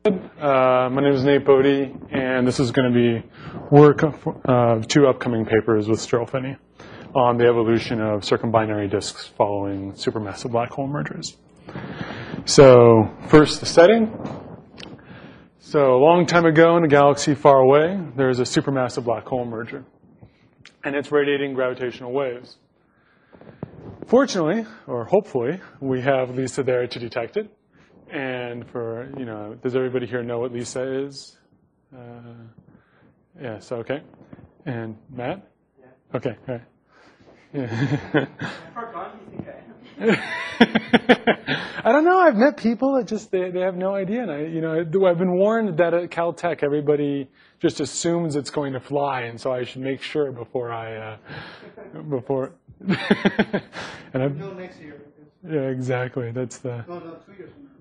My name is Nate Bodie, and this is going to be work of two upcoming papers with Sterl Finney on the evolution of circumbinary disks following supermassive black hole mergers. So first, the setting. So a long time ago in a galaxy far away, there is a supermassive black hole merger, and it's radiating gravitational waves. Fortunately, or hopefully, we have LISA there to detect it. And for, does everybody here know what LISA is? Yes, okay. And Matt? Yeah. Okay, all right. Yeah. I don't know. I've met people that just, they have no idea. And I've been warned that at Caltech, everybody just assumes it's going to fly. And so I should make sure before I, and until next year. Yeah, exactly. That's the. No, 2 years from now.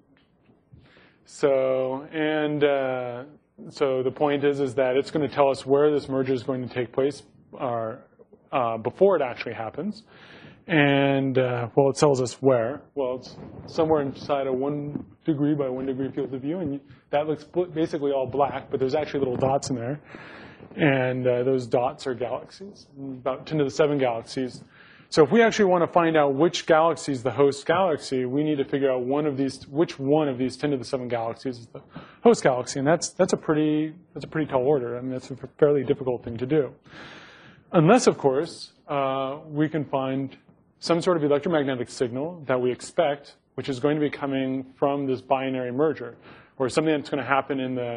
So the point is that it's going to tell us where this merger is going to take place before it actually happens. And, it tells us where. Well, it's somewhere inside a 1 degree by 1 degree field of view. And that looks basically all black, but there's actually little dots in there. And those dots are galaxies, about 10 to the 7 galaxies. So if we actually want to find out which galaxy is the host galaxy, we need to figure out which one of these 10 to the 7 galaxies is the host galaxy. And that's a pretty tall order. I mean, that's a fairly difficult thing to do. Unless, of course, we can find some sort of electromagnetic signal that we expect, which is going to be coming from this binary merger, or something that's going to happen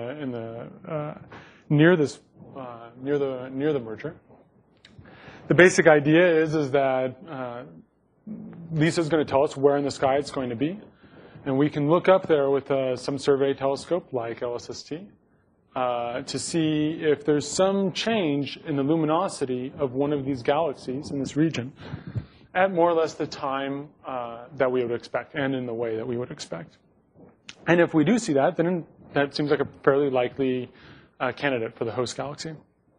near the merger. The basic idea is that LISA is going to tell us where in the sky it's going to be. And we can look up there with some survey telescope like LSST to see if there's some change in the luminosity of one of these galaxies in this region at more or less the time that we would expect and in the way that we would expect. And if we do see that, then that seems like a fairly likely candidate for the host galaxy.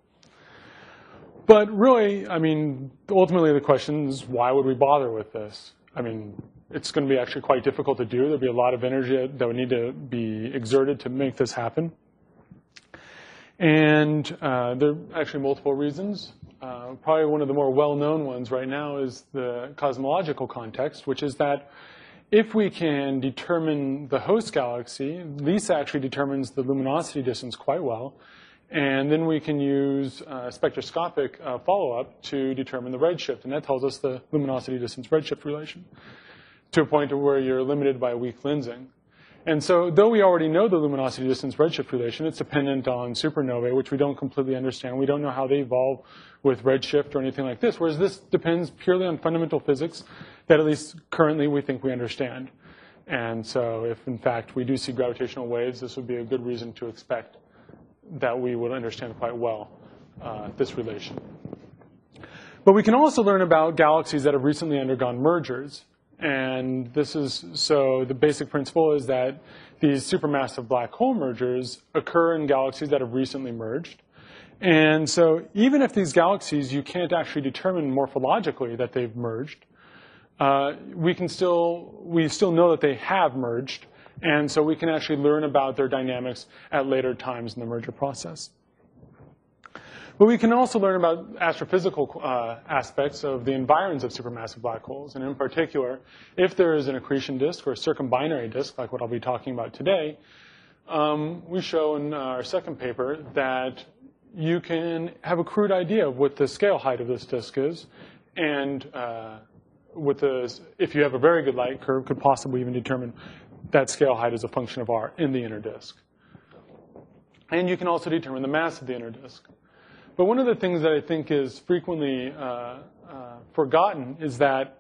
But really, I mean, ultimately the question is, why would we bother with this? I mean, it's going to be actually quite difficult to do. There'll be a lot of energy that would need to be exerted to make this happen. And there are actually multiple reasons. Probably one of the more well-known ones right now is the cosmological context, which is that if we can determine the host galaxy, LISA actually determines the luminosity distance quite well. And then we can use spectroscopic follow-up to determine the redshift. And that tells us the luminosity distance redshift relation to a point where you're limited by weak lensing. And so though we already know the luminosity distance redshift relation, it's dependent on supernovae, which we don't completely understand. We don't know how they evolve with redshift or anything like this, whereas this depends purely on fundamental physics that at least currently we think we understand. And so if, in fact, we do see gravitational waves, this would be a good reason to expect that we would understand quite well this relation. But we can also learn about galaxies that have recently undergone mergers. And this is, so the basic principle is that these supermassive black hole mergers occur in galaxies that have recently merged. And so even if these galaxies, you can't actually determine morphologically that they've merged, we still know that they have merged. And so we can actually learn about their dynamics at later times in the merger process. But we can also learn about astrophysical aspects of the environs of supermassive black holes. And in particular, if there is an accretion disk or a circumbinary disk, like what I'll be talking about today, we show in our second paper that you can have a crude idea of what the scale height of this disk is. And if you have a very good light curve, could possibly even determine that scale height is a function of r in the inner disk. And you can also determine the mass of the inner disk. But one of the things that I think is frequently forgotten is that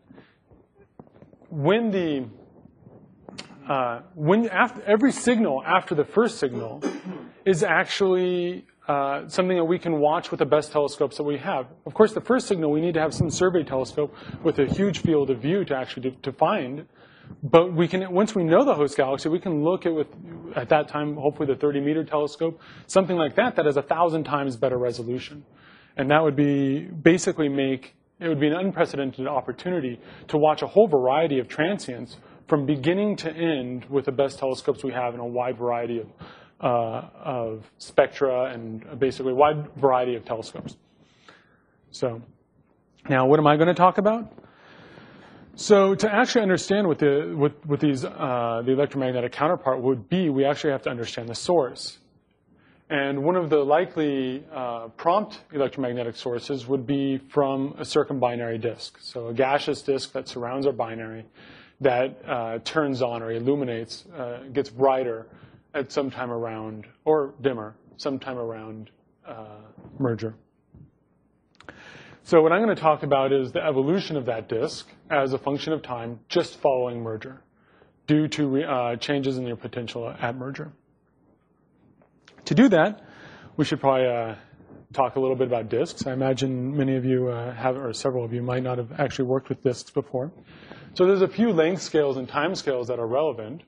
every signal after the first signal is actually something that we can watch with the best telescopes that we have. Of course, the first signal, we need to have some survey telescope with a huge field of view to actually to find. But we can, once we know the host galaxy, we can look at that time, hopefully the 30-meter telescope, something like that has 1,000 times better resolution. And that would be basically it would be an unprecedented opportunity to watch a whole variety of transients from beginning to end with the best telescopes we have in a wide variety of spectra and basically a wide variety of telescopes. So now what am I going to talk about? So to actually understand what the electromagnetic counterpart would be, we actually have to understand the source. And one of the likely prompt electromagnetic sources would be from a circumbinary disk. So a gaseous disk that surrounds our binary that turns on or illuminates, gets brighter at some time around, or dimmer, sometime around merger. So what I'm going to talk about is the evolution of that disk as a function of time just following merger due to changes in your potential at merger. To do that, we should probably talk a little bit about disks. I imagine many of you have, or several of you might not have actually worked with disks before. So there's a few length scales and time scales that are relevant.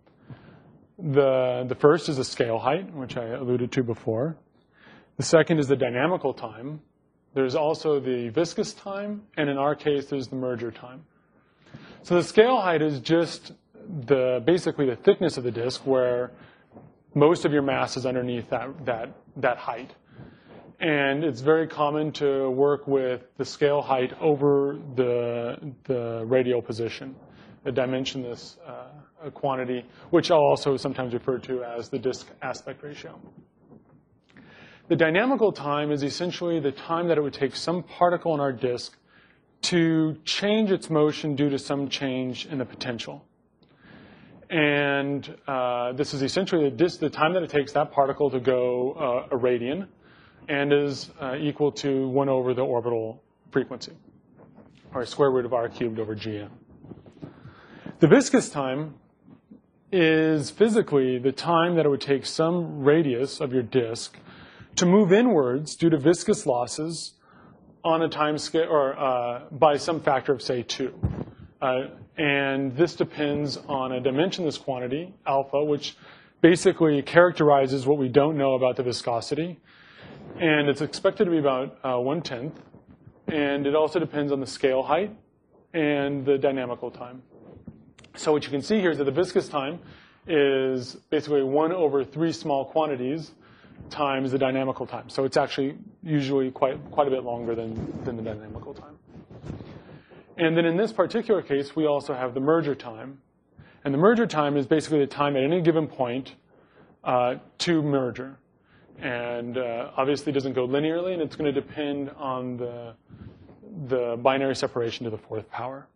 The first is the scale height, which I alluded to before. The second is the dynamical time. There's also the viscous time, and in our case, there's the merger time. So the scale height is just basically the thickness of the disk, where most of your mass is underneath that height. And it's very common to work with the scale height over the radial position, the dimensionless quantity, which I'll also sometimes refer to as the disk aspect ratio. The dynamical time is essentially the time that it would take some particle in our disk to change its motion due to some change in the potential. And this is essentially the time that it takes that particle to go a radian, and is equal to 1 over the orbital frequency, or square root of r cubed over gm. The viscous time is physically the time that it would take some radius of your disk to move inwards due to viscous losses on a time scale, or by some factor of, say, 2. And this depends on a dimensionless quantity, alpha, which basically characterizes what we don't know about the viscosity. And it's expected to be about 1/10. And it also depends on the scale height and the dynamical time. So what you can see here is that the viscous time is basically 1 over 3 small quantities times the dynamical time. So it's actually usually quite a bit longer than the dynamical time. And then in this particular case, we also have the merger time. And the merger time is basically the time at any given point to merger. And obviously it doesn't go linearly, and it's going to depend on the binary separation to the 4th power.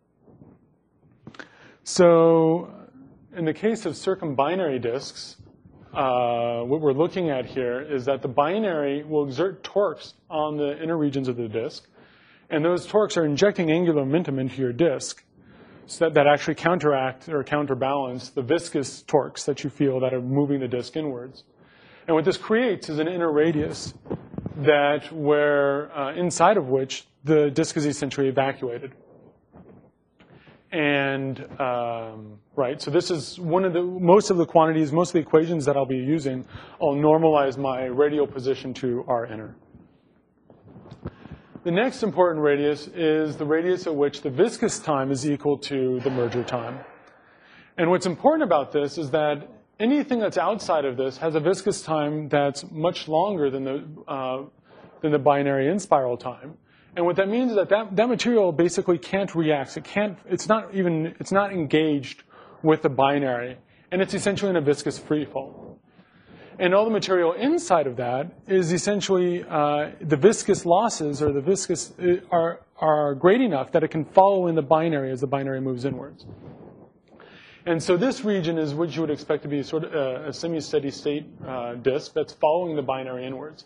So in the case of circumbinary disks, what we're looking at here is that the binary will exert torques on the inner regions of the disk, and those torques are injecting angular momentum into your disk so that actually counteract or counterbalance the viscous torques that you feel that are moving the disk inwards. And what this creates is an inner radius inside of which the disk is essentially evacuated. And, right, so this is most of the quantities, most of the equations that I'll be using. I'll normalize my radial position to R inner. The next important radius is the radius at which the viscous time is equal to the merger time. And what's important about this is that anything that's outside of this has a viscous time that's much longer than the binary in-spiral time. And what that means is that material basically can't react. It's not engaged with the binary, and it's essentially in a viscous free fall. And all the material inside of that is essentially the viscous losses, or the viscous are great enough that it can follow in the binary as the binary moves inwards. And so this region is what you would expect to be sort of a semi-steady state disk that's following the binary inwards.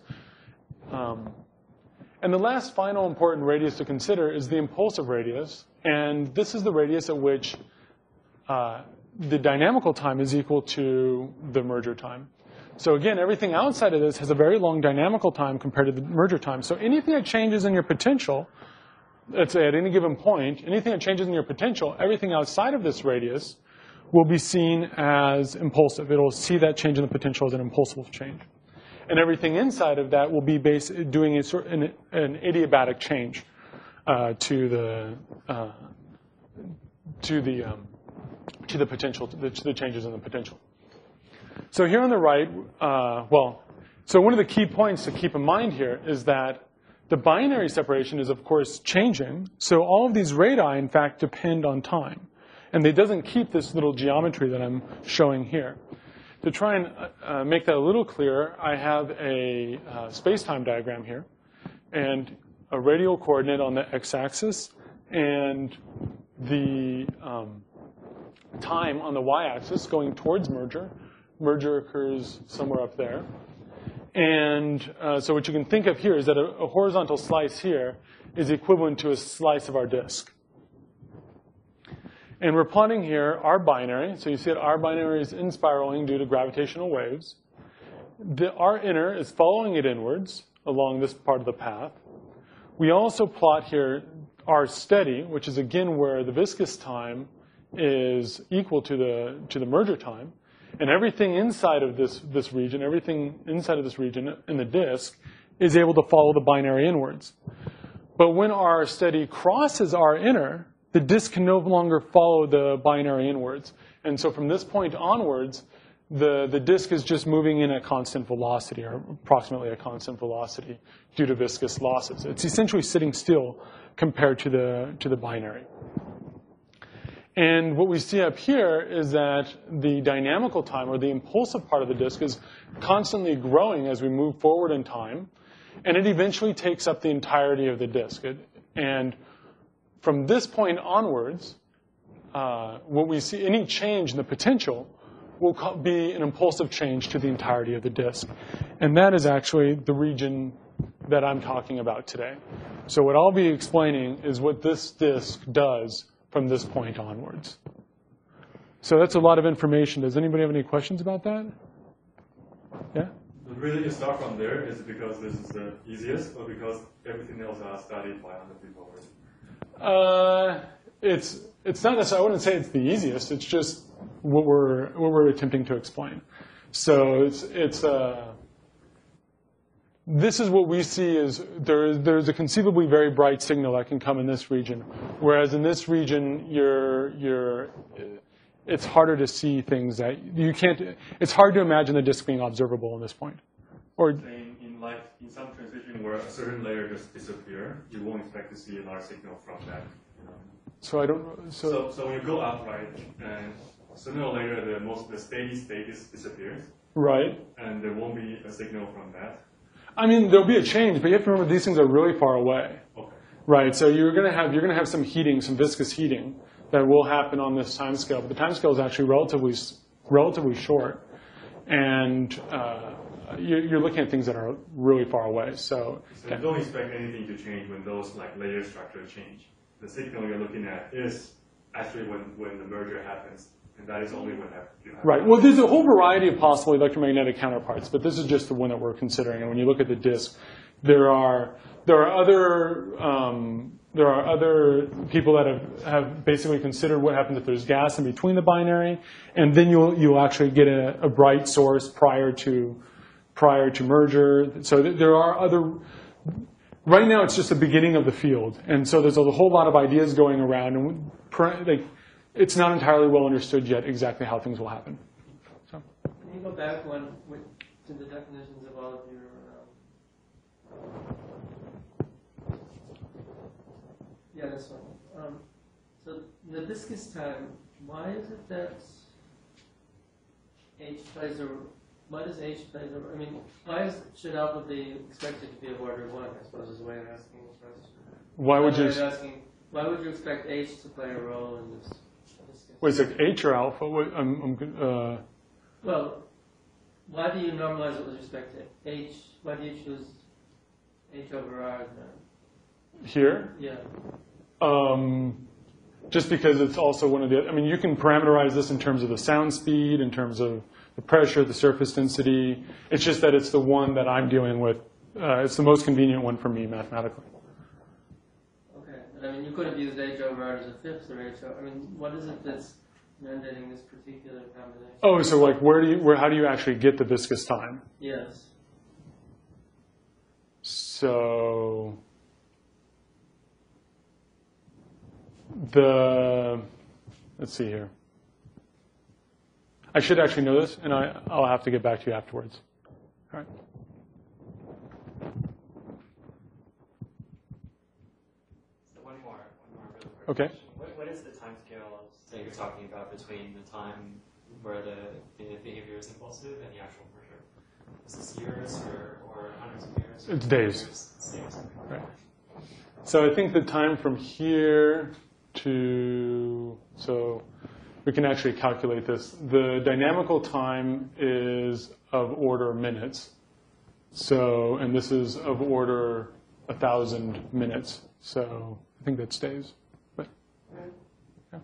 And the last final important radius to consider is the impulsive radius. And this is the radius at which the dynamical time is equal to the merger time. So again, everything outside of this has a very long dynamical time compared to the merger time. So anything that changes in your potential, let's say at any given point, anything that changes in your potential, everything outside of this radius will be seen as impulsive. It'll see that change in the potential as an impulsive change. And everything inside of that will be doing an adiabatic change to the to the potential, to the changes in the potential. So here on the right, so one of the key points to keep in mind here is that the binary separation is, of course, changing. So all of these radii, in fact, depend on time. And it doesn't keep this little geometry that I'm showing here. To try and make that a little clearer, I have a space-time diagram here, and a radial coordinate on the x-axis, and the time on the y-axis going towards merger. Merger occurs somewhere up there. And so what you can think of here is that a horizontal slice here is equivalent to a slice of our disk. And we're plotting here our binary. So you see that our binary is inspiraling due to gravitational waves. Our inner is following it inwards along this part of the path. We also plot here our steady, which is again where the viscous time is equal to the merger time. And everything inside of this region, everything inside of this region in the disk is able to follow the binary inwards. But when our steady crosses our inner, the disk can no longer follow the binary inwards. And so from this point onwards, the disk is just moving in at constant velocity, or approximately a constant velocity, due to viscous losses. It's essentially sitting still compared to the binary. And what we see up here is that the dynamical time, or the impulsive part of the disk, is constantly growing as we move forward in time, and it eventually takes up the entirety of the disk. And from this point onwards, what we see, any change in the potential will be an impulsive change to the entirety of the disk. And that is actually the region that I'm talking about today. So what I'll be explaining is what this disk does from this point onwards. So that's a lot of information. Does anybody have any questions about that? Yeah? The reason you start from there is because this is the easiest, or because everything else are studied by other people already? It's not necessarily, I wouldn't say it's the easiest. It's just what we're attempting to explain. So this is what we see is there's a conceivably very bright signal that can come in this region, whereas in this region it's harder to see things that you can't. It's hard to imagine the disk being observable in this point. Or in some transition where a certain layer just disappears, you won't expect to see another signal from that. You know? So I don't. So when you go up, right, and sooner or later the steady state disappears. Right. And there won't be a signal from that. I mean, there'll be a change, but you have to remember these things are really far away. Okay. Right. So you're going to have some heating, some viscous heating that will happen on this time scale. But the time scale is actually relatively short, and you're looking at things that are really far away. So you don't expect anything to change when those layer structure change. The signal you're looking at is actually when the merger happens. And that is only when you have. Right. Well, there's a whole variety of possible electromagnetic counterparts, but this is just the one that we're considering. And when you look at the disk, there are other people that have basically considered what happens if there's gas in between the binary, and then you'll actually get a bright source prior to merger. So there are other. Right now, it's just the beginning of the field, and so there's a whole lot of ideas going around, and it's not entirely well understood yet exactly how things will happen. So. Can you go back to the definitions of all of your... Yeah, this one. So the viscous time, why is it that H plays a... Why does H play a... I mean, should alpha be expected to be of order 1, I suppose, is the way of asking the question. Why would you expect H to play a role in this? Wait, is it H or alpha? Well, why do you normalize it with respect to H? Why do you choose H over R then? Here? Yeah. Just because it's also one of the... I mean, you can parameterize this in terms of the sound speed, in terms of the pressure, the surface density. It's just that it's the one that I'm dealing with. It's the most convenient one for me mathematically. I mean, you could have used H over R as a fifth or H over... I mean, what is it that's mandating this particular combination? Oh, so like how do you actually get the viscous time? Yes. So let's see here. I should actually know this, and I'll have to get back to you afterwards. All right. So one more really quick Okay. question. What is the time scale that you're talking about between the time where the behavior is impulsive and the actual merger? Is this years or hundreds of years? It's days. It's days. Right. So I think the time from here to, so we can actually calculate this. The dynamical time is of order minutes. So, and this is of order 1,000 minutes. So I think that's days. But, yeah.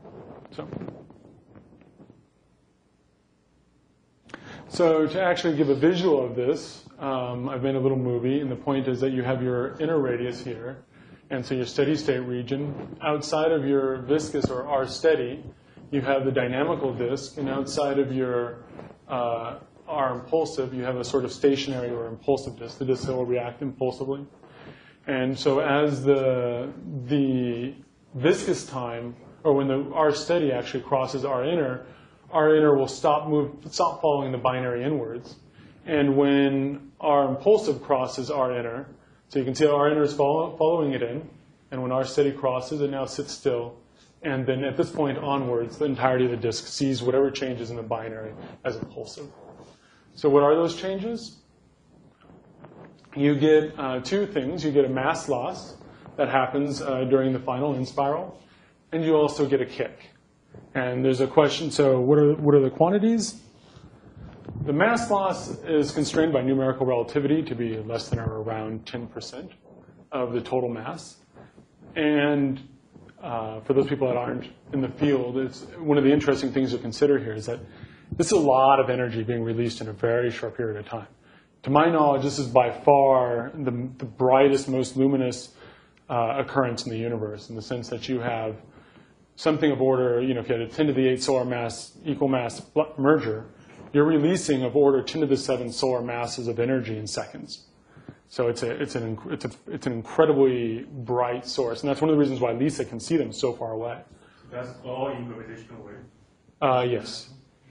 So to actually give a visual of this, I've made a little movie, and the point is that you have your inner radius here, and so your steady state region. Outside of your viscous or R steady, you have the dynamical disk, and outside of your R impulsive, you have a sort of stationary or impulsive disk, the disk that will react impulsively. And so as the viscous time, or when the R steady actually crosses R inner will stop following the binary inwards. And when R impulsive crosses R inner, so you can see R inner is following it in, and when R steady crosses, it now sits still. And then at this point onwards, the entirety of the disk sees whatever changes in the binary as impulsive. So what are those changes? You get two things. You get a mass loss that happens during the final in spiral, and you also get a kick. And there's a question, so what are the quantities? The mass loss is constrained by numerical relativity to be less than or around 10% of the total mass. And for those people that aren't in the field, it's one of the interesting things to consider here is that this is a lot of energy being released in a very short period of time. To my knowledge, this is by far the brightest, most luminous occurrence in the universe, in the sense that you have something of order, if you had a 10 to the 8 solar mass, equal mass merger, you're releasing of order 10 to the 7 solar masses of energy in seconds. So it's an incredibly bright source, and that's one of the reasons why LISA can see them so far away. That's all in gravitational wave? Yes.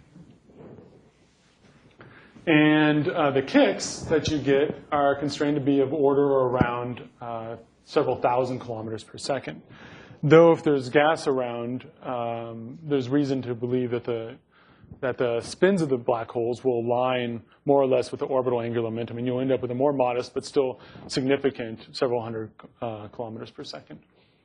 And the kicks that you get are constrained to be of order around several thousand kilometers per second. Though if there's gas around, there's reason to believe that the spins of the black holes will align more or less with the orbital angular momentum, and you'll end up with a more modest but still significant several hundred kilometers per second.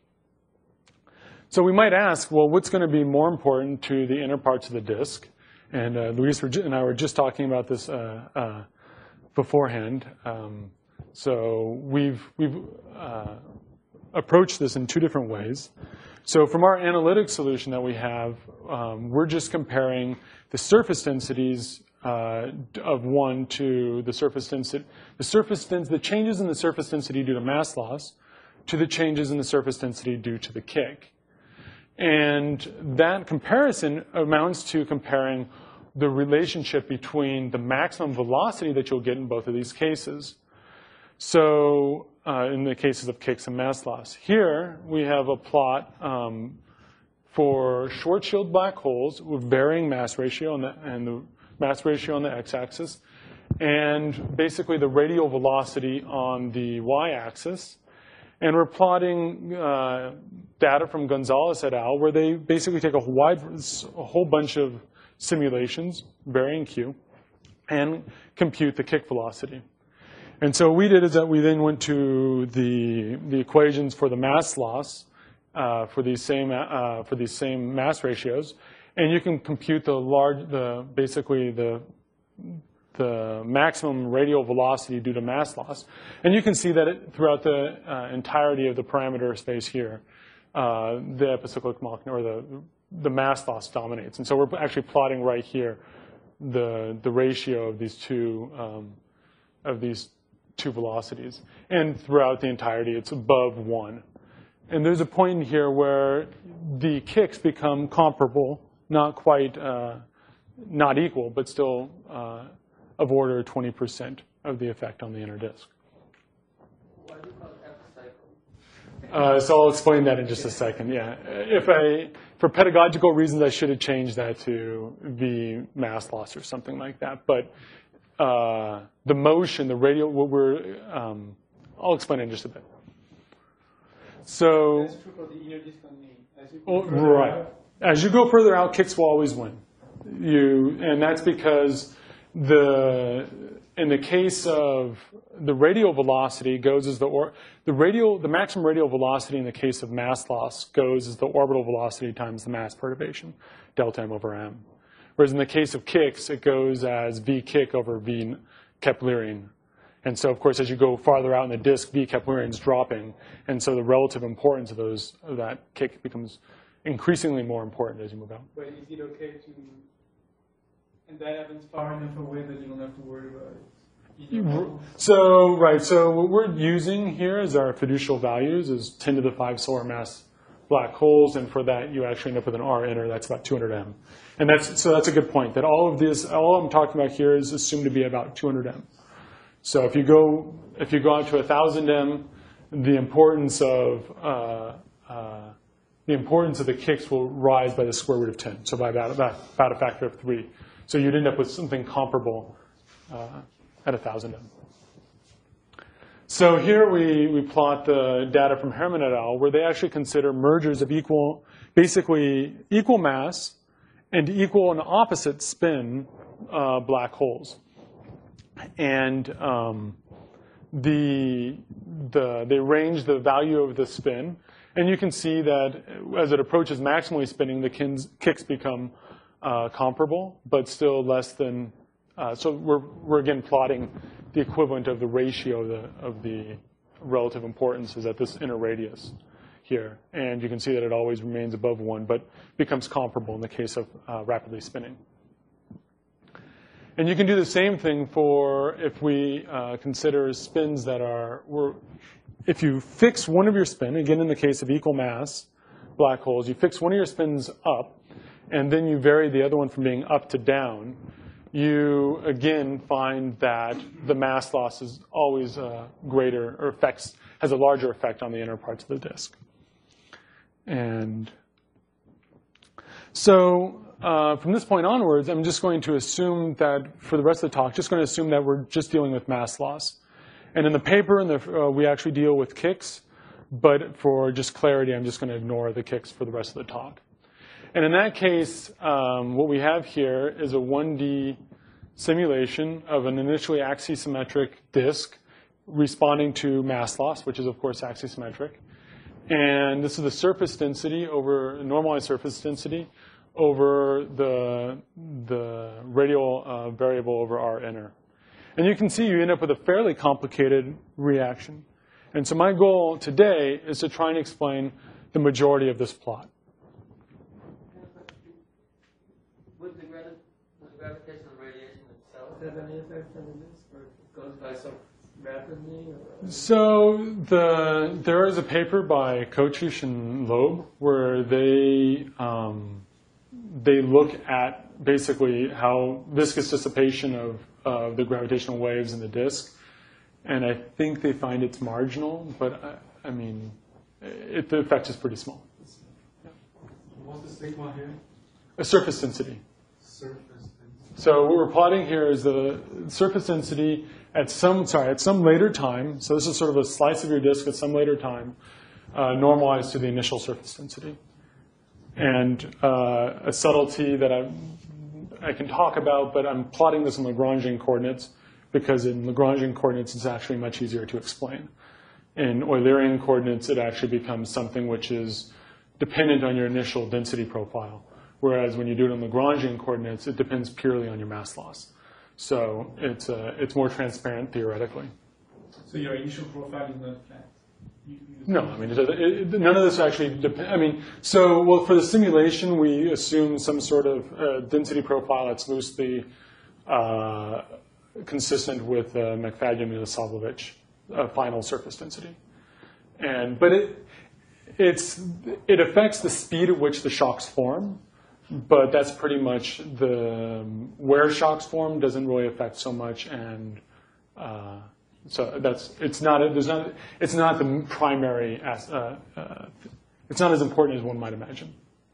So we might ask, well, what's going to be more important to the inner parts of the disk? And Luis and I were just talking about this beforehand. So we've approached this in two different ways. So from our analytic solution that we have, we're just comparing the surface densities of one to the surface density, the changes in the surface density due to mass loss to the changes in the surface density due to the kick. And that comparison amounts to comparing the relationship between the maximum velocity that you'll get in both of these cases. So in the cases of kicks and mass loss. Here we have a plot for short-shield black holes with varying mass ratio and the mass ratio on the x-axis, and basically the radial velocity on the y-axis. And we're plotting data from Gonzalez et al., where they basically take a whole bunch of simulations, varying Q, and compute the kick velocity. And so what we did is that we then went to the equations for the mass loss for these same mass ratios, and you can compute basically the maximum radial velocity due to mass loss. And you can see that throughout the entirety of the parameter space here, the epicyclic Mach, or the mass loss dominates. And so we're actually plotting right here the ratio of these two velocities. And throughout the entirety, it's above 1. And there's a point in here where the kicks become comparable, not quite, not equal, but still of order 20% of the effect on the inner disk. Why do you call it So I'll explain that in just a second. Yeah, for pedagogical reasons, I should have changed that to V mass loss or something like that. But the motion, the radial, I'll explain it in just a bit. So, that's true for the inner disc only. right. As you go further out, kicks will always win. And that's because in the case of the radial velocity goes as the maximum radial velocity in the case of mass loss goes as the orbital velocity times the mass perturbation, delta m over m. Whereas in the case of kicks, it goes as v kick over v Keplerian. And so, of course, as you go farther out in the disk, v Keplerian is dropping, and so the relative importance of that kick becomes increasingly more important as you move out. But is it okay to, and that happens far enough away that you don't have to worry about it? So what we're using here as our fiducial values is 10 to the 5 solar mass black holes, and for that you actually end up with an R inner that's about 200 M. And that's a good point, that all I'm talking about here is assumed to be about 200 M. So if you go out to 1,000 M, the importance of the kicks will rise by the square root of 10, so by about a factor of 3. So you'd end up with something comparable at 1,000 M. So here we plot the data from Herman et al., where they actually consider mergers of basically equal mass and equal and opposite spin black holes. And they range the value of the spin. And you can see that as it approaches maximally spinning, the kicks become comparable, but still less than. So we're again plotting the equivalent of the ratio of the relative importances at this inner radius here. And you can see that it always remains above 1, but becomes comparable in the case of rapidly spinning. And you can do the same thing for if we consider spins that if you fix one of your spin, again in the case of equal mass black holes, you fix one of your spins up, and then you vary the other one from being up to down, you again find that the mass loss is always greater, or has a larger effect on the inner parts of the disk. And so from this point onwards, I'm just going to assume that for the rest of the talk, just going to assume that we're just dealing with mass loss. And in the paper, we actually deal with kicks, but for just clarity, I'm just going to ignore the kicks for the rest of the talk. And in that case, what we have here is a 1D simulation of an initially axisymmetric disk responding to mass loss, which is, of course, axisymmetric. And this is the surface density over normalized surface density over the radial variable over R inner. And you can see you end up with a fairly complicated reaction. And so my goal today is to try and explain the majority of this plot. Would the gravitational radiation itself have any effect on the disk, or it goes by so rapidly? So there is a paper by Kochish and Loeb where they look at basically how viscous dissipation of the gravitational waves in the disk, and I think they find it's marginal, but I mean, the effect is pretty small. Yeah. What's the sigma here? A surface density. Surface density. So what we're plotting here is the surface density at some later time. So this is sort of a slice of your disk at some later time, normalized to the initial surface density. And a subtlety that I can talk about, but I'm plotting this in Lagrangian coordinates because in Lagrangian coordinates it's actually much easier to explain. In Eulerian coordinates, it actually becomes something which is dependent on your initial density profile. Whereas when you do it in Lagrangian coordinates, it depends purely on your mass loss. So it's more transparent theoretically. So your initial profile is not flat? No, I mean, none of this actually depends. I mean, for the simulation, we assume some sort of density profile that's loosely consistent with McFadyen-Milosavljevic final surface density. But it affects the speed at which the shocks form, but that's pretty much where shocks form doesn't really affect so much, and So it's not the primary, it's not as important as one might imagine.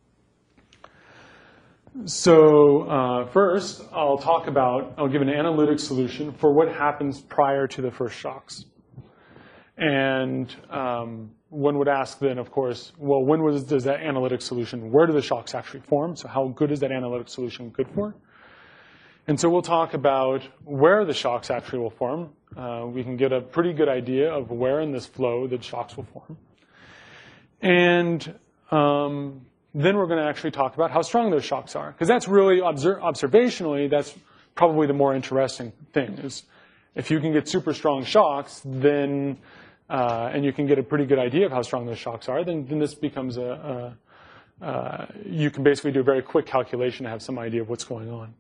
So first, I'll give an analytic solution for what happens prior to the first shocks. And one would ask then, of course, well, does that analytic solution, where do the shocks actually form? So how good is that analytic solution good for? And so we'll talk about where the shocks actually will form. We can get a pretty good idea of where in this flow the shocks will form. And then we're going to actually talk about how strong those shocks are. Because that's really, observationally, that's probably the more interesting thing. Is if you can get super strong shocks, then, and you can get a pretty good idea of how strong those shocks are, then this becomes you can basically do a very quick calculation to have some idea of what's going on.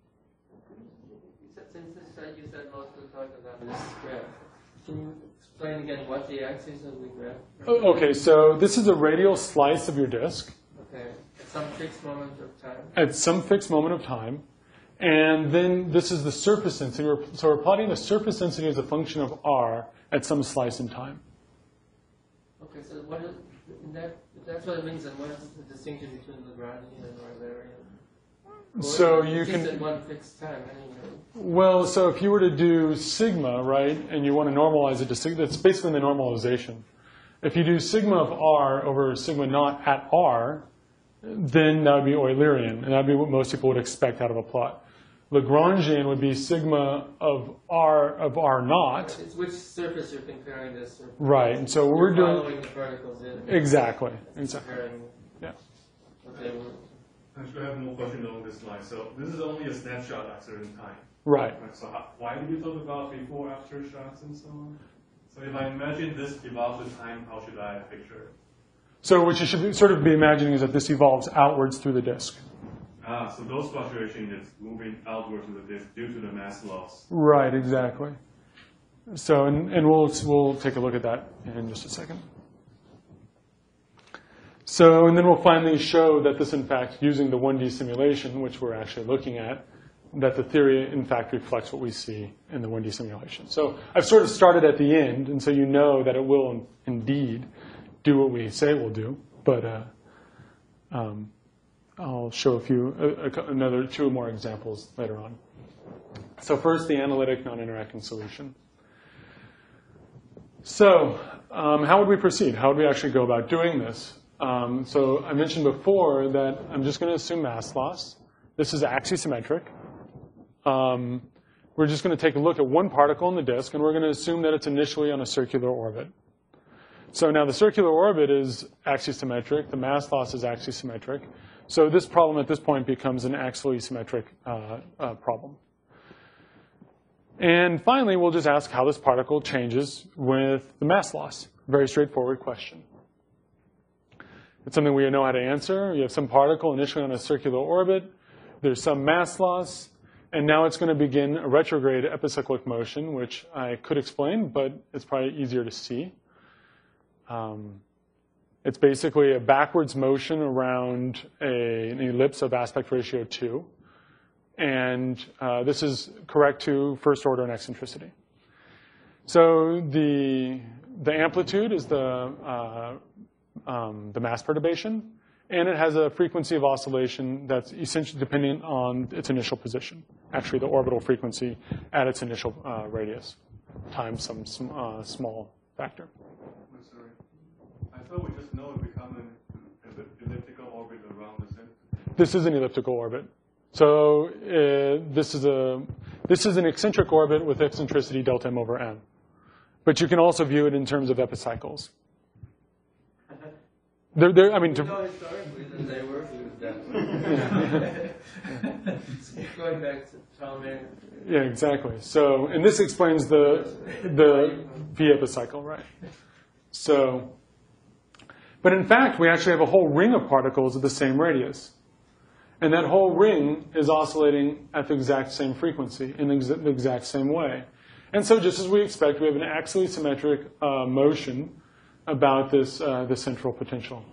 Since you said most of the talk about this graph, can you explain again what the axes of the graph are? Okay, so this is a radial slice of your disk. Okay, at some fixed moment of time. At some fixed moment of time. And then this is the surface density. So we're plotting the surface density as a function of R at some slice in time. Okay, so what is, if that's what it means, then what is the distinction between Lagrangian and Eulerian? So you can... at one fixed time, anyway. Well, so if you were to do sigma, right, and you want to normalize it to sigma, that's basically the normalization. If you do sigma of R over sigma naught at R, then that would be Eulerian, and that would be what most people would expect out of a plot. Lagrangian would be sigma of R naught. It's which surface you're comparing this to. Right, and so we're doing... following the particles in. Exactly. Comparing Yeah. what they were. I should have more questions along this line. So this is only a snapshot at a certain time. Right. So why do we talk about before, after shots and so on? So if I imagine this evolves with time, how should I picture it? So what you should sort of be imagining is that this evolves outwards through the disk. So those fluctuations is moving outward to the disk due to the mass loss. Right, exactly. So, and we'll take a look at that in just a second. So, and then we'll finally show that this, in fact, using the 1D simulation, which we're actually looking at, that the theory, in fact, reflects what we see in the 1D simulation. So I've sort of started at the end, and so you know that it will indeed do what we say it will do, but I'll show another two more examples later on. So first, the analytic non-interacting solution. So how would we proceed? How would we actually go about doing this? So I mentioned before that I'm just going to assume mass loss. This is axisymmetric. We're just going to take a look at one particle in the disk, and we're going to assume that it's initially on a circular orbit. So now the circular orbit is axisymmetric. The mass loss is axisymmetric. So this problem at this point becomes an axially symmetric problem. And finally, we'll just ask how this particle changes with the mass loss. Very straightforward question. It's something we know how to answer. You have some particle initially on a circular orbit. There's some mass loss. And now it's going to begin a retrograde epicyclic motion, which I could explain, but it's probably easier to see. It's basically a backwards motion around an ellipse of aspect ratio 2. And this is correct to first order and eccentricity. So the amplitude is the mass perturbation, and it has a frequency of oscillation that's essentially dependent on its initial position, actually the orbital frequency at its initial radius times some small factor. I'm sorry. I thought we just know it becomes an elliptical orbit around the center. This is an elliptical orbit. So this is an eccentric orbit with eccentricity delta m over n. But you can also view it in terms of epicycles. I mean, historically, then they were viewed that way. Going back to Ptolemy. Yeah, exactly. So, and this explains the V epicycle, right? So, but in fact, we actually have a whole ring of particles of the same radius. And that whole ring is oscillating at the exact same frequency in the exact same way. And so just as we expect, we have an axially symmetric motion about this central potential.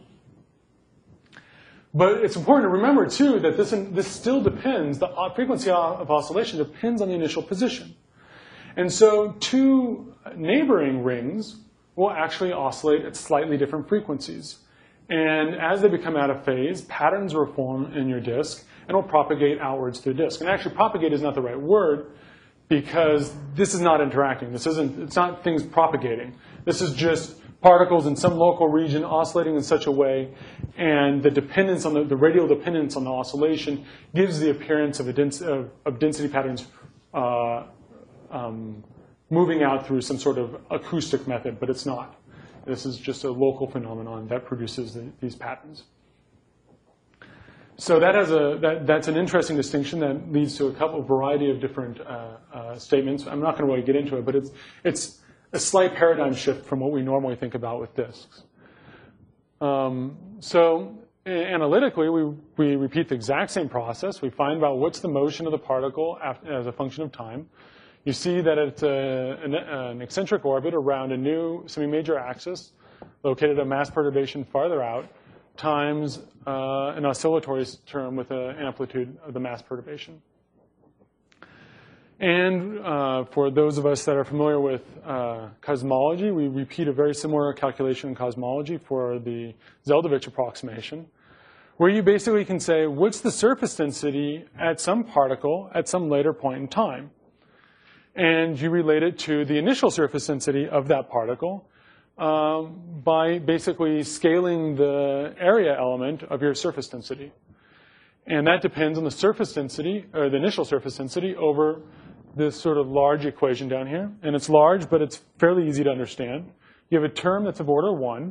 But it's important to remember, too, that this still depends, the frequency of oscillation depends on the initial position. And so two neighboring rings will actually oscillate at slightly different frequencies. And as they become out of phase, patterns will form in your disk and will propagate outwards through the disk. And actually, propagate is not the right word because this is not interacting. It's not things propagating. This is just particles in some local region oscillating in such a way, and the dependence on the radial dependence on the oscillation gives the appearance of density patterns moving out through some sort of acoustic method, but it's not. This is just a local phenomenon that produces these patterns. So that's an interesting distinction that leads to a variety of different statements. I'm not going to really get into it, but it's a slight paradigm shift from what we normally think about with disks. So analytically, we repeat the exact same process. We find out what's the motion of the particle as a function of time. You see that it's an eccentric orbit around a new semi-major axis located at mass perturbation farther out times an oscillatory term with an amplitude of the mass perturbation. And for those of us that are familiar with cosmology, we repeat a very similar calculation in cosmology for the Zeldovich approximation, where you basically can say, what's the surface density at some particle at some later point in time? And you relate it to the initial surface density of that particle by basically scaling the area element of your surface density. And that depends on the surface density, or the initial surface density, over this sort of large equation down here. And it's large, but it's fairly easy to understand. You have a term that's of order 1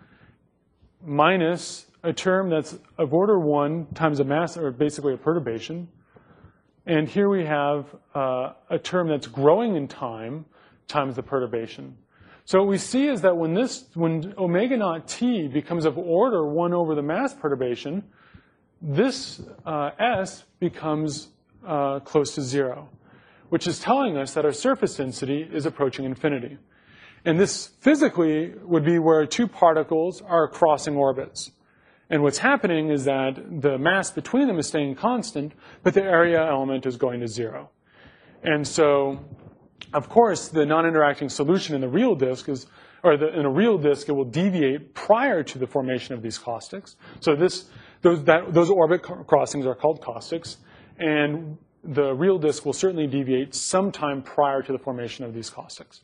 minus a term that's of order 1 times a mass, or basically a perturbation. And here we have a term that's growing in time times the perturbation. So what we see is that when omega naught t becomes of order 1 over the mass perturbation, this s becomes close to 0, which is telling us that our surface density is approaching infinity. And this physically would be where two particles are crossing orbits. And what's happening is that the mass between them is staying constant, but the area element is going to 0. And so, of course, the non-interacting solution in the real disk is, in a real disk, it will deviate prior to the formation of these caustics. So those orbit crossings are called caustics, and the real disk will certainly deviate sometime prior to the formation of these caustics.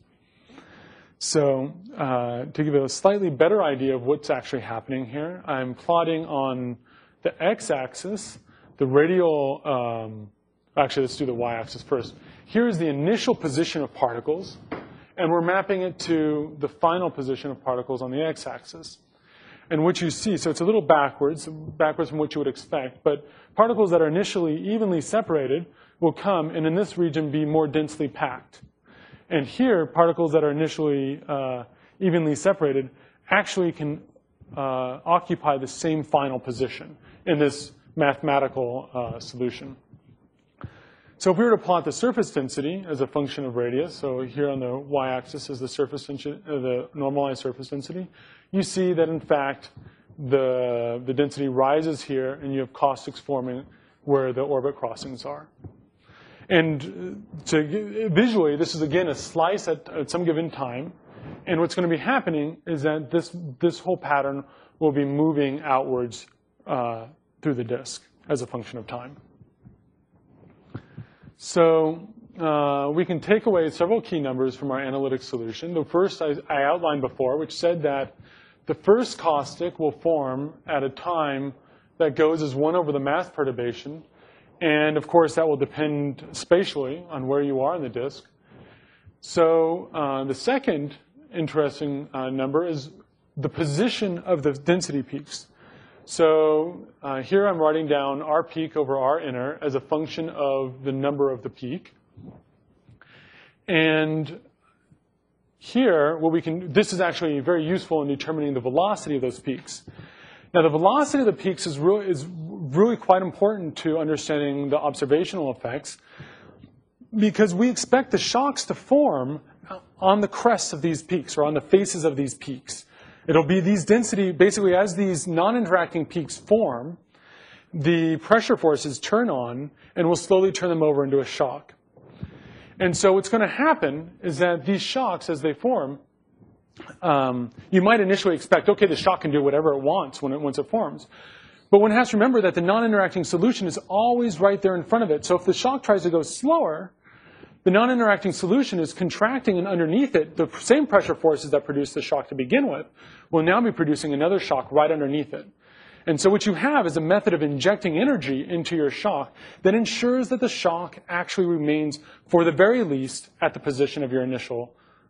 So to give you a slightly better idea of what's actually happening here, I'm plotting on the x-axis the radial, actually let's do the y-axis first. Here's the initial position of particles, and we're mapping it to the final position of particles on the x-axis. And what you see, so it's a little backwards from what you would expect, but particles that are initially evenly separated will come and in this region be more densely packed. And here, particles that are initially evenly separated actually can occupy the same final position in this mathematical solution. So if we were to plot the surface density as a function of radius, so here on the y-axis is the surface density, the normalized surface density, you see that in fact the density rises here, and you have caustics forming where the orbit crossings are. And visually, this is again a slice at some given time. And what's going to be happening is that this whole pattern will be moving outwards through the disk as a function of time. So we can take away several key numbers from our analytic solution. The first I outlined before, which said that the first caustic will form at a time that goes as 1 over the mass perturbation. And of course, that will depend spatially on where you are in the disk. So the second interesting number is the position of the density peaks. So here I'm writing down R peak over R inner as a function of the number of the peak. And here, this is actually very useful in determining the velocity of those peaks. Now, the velocity of the peaks is really quite important to understanding the observational effects, because we expect the shocks to form on the crests of these peaks, or on the faces of these peaks. It'll be these density, basically as these non-interacting peaks form, the pressure forces turn on and will slowly turn them over into a shock. And so what's going to happen is that these shocks, as they form, you might initially expect, okay, the shock can do whatever it wants once it forms. But one has to remember that the non-interacting solution is always right there in front of it. So if the shock tries to go slower, the non-interacting solution is contracting, and underneath it, the same pressure forces that produced the shock to begin with will now be producing another shock right underneath it. And so what you have is a method of injecting energy into your shock that ensures that the shock actually remains, for the very least, at the position of your initial.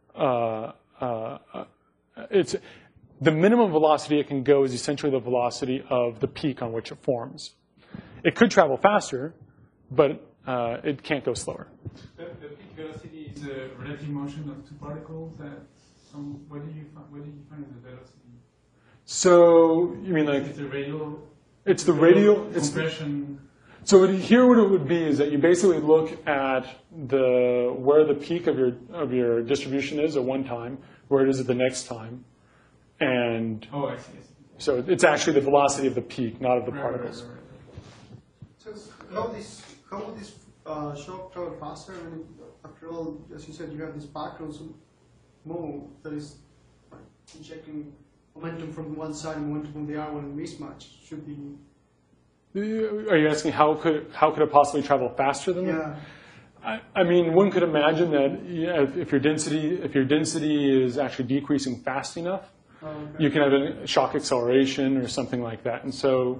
It's the minimum velocity it can go is essentially the velocity of the peak on which it forms. It could travel faster, but it can't go slower. The peak velocity is a relative motion of two particles. What do you find as the velocity? So you mean like it's the radial? It's the radial compression. So here, what it would be is that you basically look at where the peak of your distribution is at one time, where it is at the next time, and I see. So it's actually the velocity of the peak, not of the particles. Right. So how would this shock travel faster? I mean, after all, as you said, you have this particles move that is injecting momentum from one side and momentum from the other one mismatch. Should be. Are you asking how could it possibly travel faster than that? Yeah. I mean, one could imagine that if your density is actually decreasing fast enough, you can have a shock acceleration or something like that. And so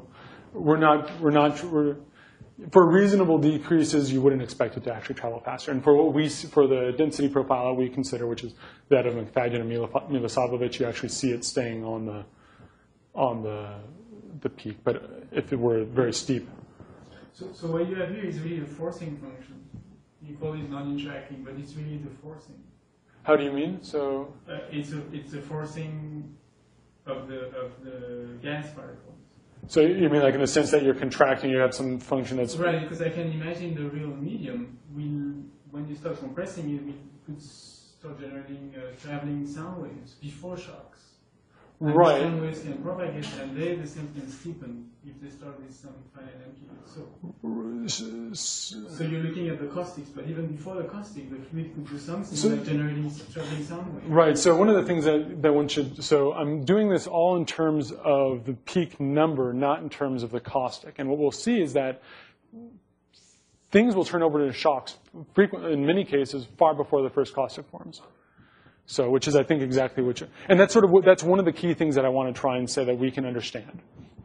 for reasonable decreases, you wouldn't expect it to actually travel faster. And for the density profile we consider, which is that of McFadyen and Milosavljevic, you actually see it staying on the peak. But if it were very steep. So what you have here is really the forcing function. You call it non-interacting, but it's really the forcing. How do you mean? So it's a forcing of the gas particles. So you mean like in the sense that you're contracting, you have some function that's right? Because I can imagine the real medium when you start compressing it, we could start generating traveling sound waves before shocks. And right. Sound waves can propagate, and they the same can steepen if they start with some finite amplitude. So you're looking at the caustics, but even before the caustic, the fluid could do something like generating traveling sound waves. Right. So one of the things that one should. So I'm doing this all in terms of the peak number, not in terms of the caustic. And what we'll see is that things will turn over to shocks frequently, in many cases, far before the first caustic forms. So, which is, I think, exactly what you're, and that's that's one of the key things that I want to try and say that we can understand.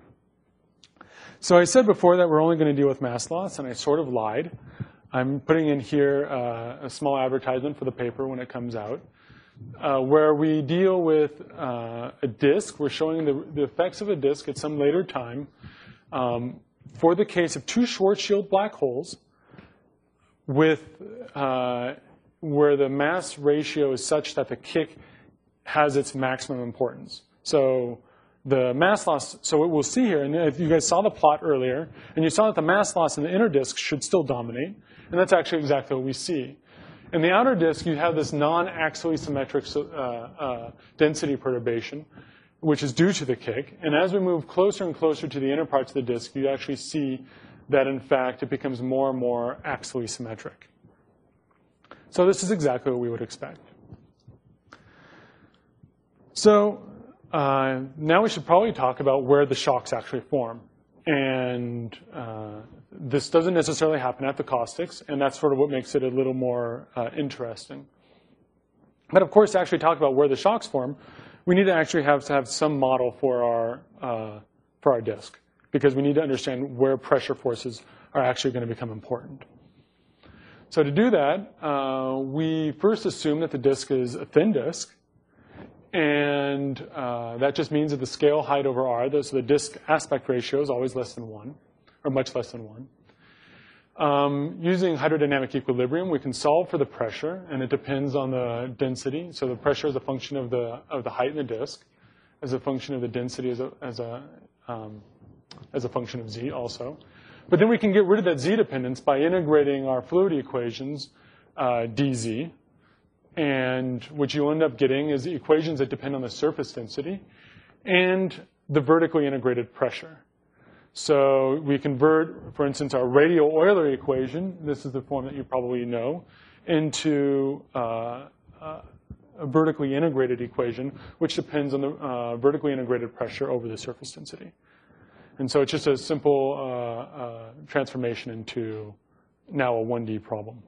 So I said before that we're only going to deal with mass loss, and I sort of lied. I'm putting in here a small advertisement for the paper when it comes out, where we deal with a disk. We're showing the effects of a disk at some later time for the case of two Schwarzschild black holes with where the mass ratio is such that the kick has its maximum importance. So the mass loss, so what we'll see here, and if you guys saw the plot earlier, and you saw that the mass loss in the inner disk should still dominate, and that's actually exactly what we see. In the outer disk, you have this non-axially symmetric density perturbation, which is due to the kick. And as we move closer and closer to the inner parts of the disk, you actually see that, in fact, it becomes more and more axially symmetric. So this is exactly what we would expect. So now we should probably talk about where the shocks actually form. And this doesn't necessarily happen at the caustics, and that's sort of what makes it a little more interesting. But of course, to actually talk about where the shocks form, we need to actually have some model for our disk, because we need to understand where pressure forces are actually going to become important. So to do that, we first assume that the disk is a thin disk. And that just means that the scale height over r, so the disk aspect ratio is always less than 1, or much less than 1. Using hydrodynamic equilibrium, we can solve for the pressure, and it depends on the density. So the pressure is a function of the height in the disk, as a function of the density as a function of z also. But then we can get rid of that z dependence by integrating our fluid equations, dz. And what you end up getting is equations that depend on the surface density and the vertically integrated pressure. So we convert, for instance, our radial Euler equation. This is the form that you probably know. into a vertically integrated equation, which depends on the vertically integrated pressure over the surface density. And so it's just a simple transformation into now a 1D problem.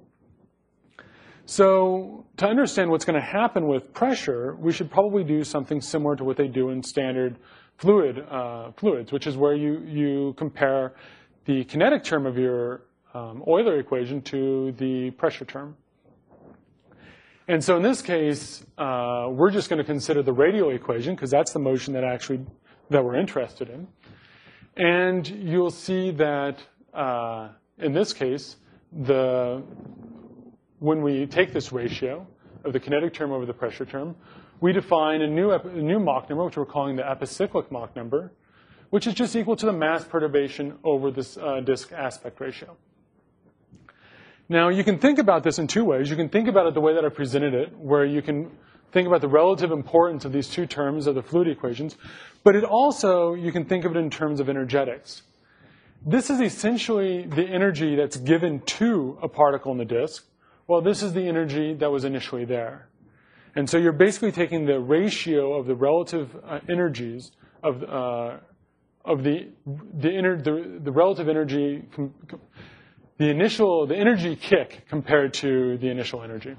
So to understand what's going to happen with pressure, we should probably do something similar to what they do in standard fluids, which is where you compare the kinetic term of your Euler equation to the pressure term. And so in this case, we're just going to consider the radial equation, because that's the motion that we're interested in. And you'll see that in this case, when we take this ratio of the kinetic term over the pressure term, we define a new Mach number, which we're calling the epicyclic Mach number, which is just equal to the mass perturbation over this disk aspect ratio. Now, you can think about this in two ways. You can think about it the way that I presented it, where you can think about the relative importance of these two terms of the fluid equations, but you can think of it in terms of energetics. This is essentially the energy that's given to a particle in the disk. Well, this is the energy that was initially there. And so you're basically taking the ratio of the relative energies of the relative energy, the energy kick compared to the initial energy.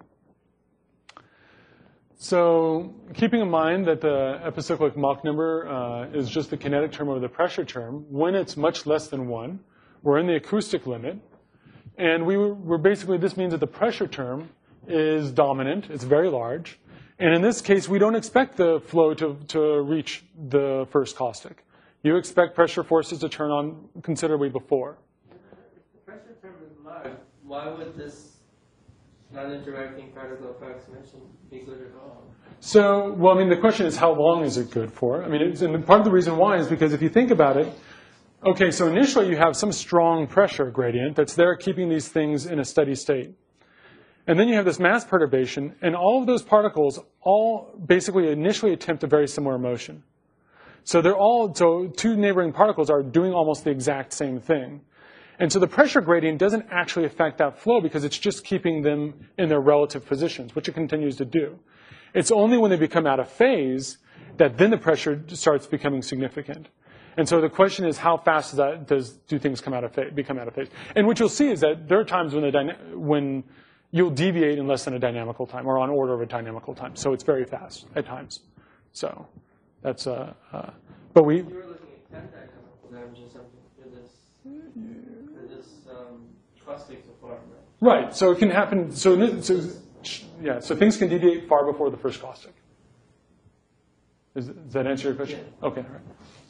So keeping in mind that the epicyclic Mach number is just the kinetic term over the pressure term, when it's much less than 1, we're in the acoustic limit. And this means that the pressure term is dominant. It's very large. And in this case, we don't expect the flow to reach the first caustic. You expect pressure forces to turn on considerably before. If the pressure term is large, why would this non-interacting particle approximation be good at all? So, well, I mean, the question is, how long is it good for? I mean, and part of the reason why is because if you think about it, okay, so initially you have some strong pressure gradient that's there keeping these things in a steady state. And then you have this mass perturbation, and all of those particles all basically initially attempt a very similar motion. So two neighboring particles are doing almost the exact same thing. And so the pressure gradient doesn't actually affect that flow because it's just keeping them in their relative positions, which it continues to do. It's only when they become out of phase that then the pressure starts becoming significant. And so the question is, how fast do things become out of phase? And what you'll see is that there are times when you'll deviate in less than a dynamical time, or on order of a dynamical time. So it's very fast at times. So that's but we. You were looking at 10 dynamical times or something for this caustic form, right? Right. So it can happen. So things can deviate far before the first caustic. Does that answer your question? Yeah. Okay. All right.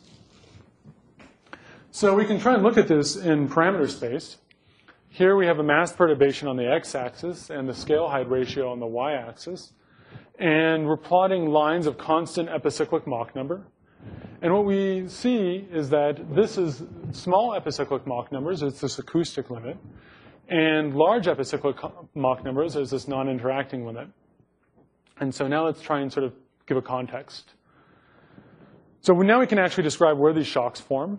So we can try and look at this in parameter space. Here we have a mass perturbation on the x-axis and the scale height ratio on the y-axis. And we're plotting lines of constant epicyclic Mach number. And what we see is that this is small epicyclic Mach numbers, it's this acoustic limit. And large epicyclic Mach numbers is this non-interacting limit. And so now let's try and sort of give a context. So now we can actually describe where these shocks form.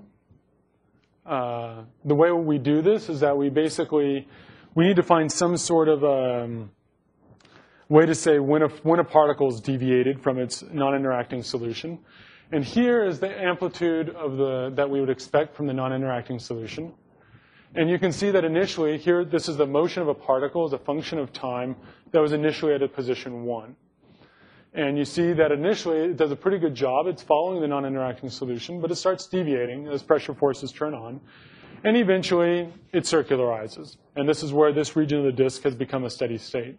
The way we do this is that we need to find some sort of way to say when a particle is deviated from its non-interacting solution. And here is the amplitude that we would expect from the non-interacting solution. And you can see that initially here, this is the motion of a particle as a function of time that was initially at a position 1. And you see that initially it does a pretty good job. It's following the non-interacting solution, but it starts deviating as pressure forces turn on. And eventually it circularizes. And this is where this region of the disk has become a steady state.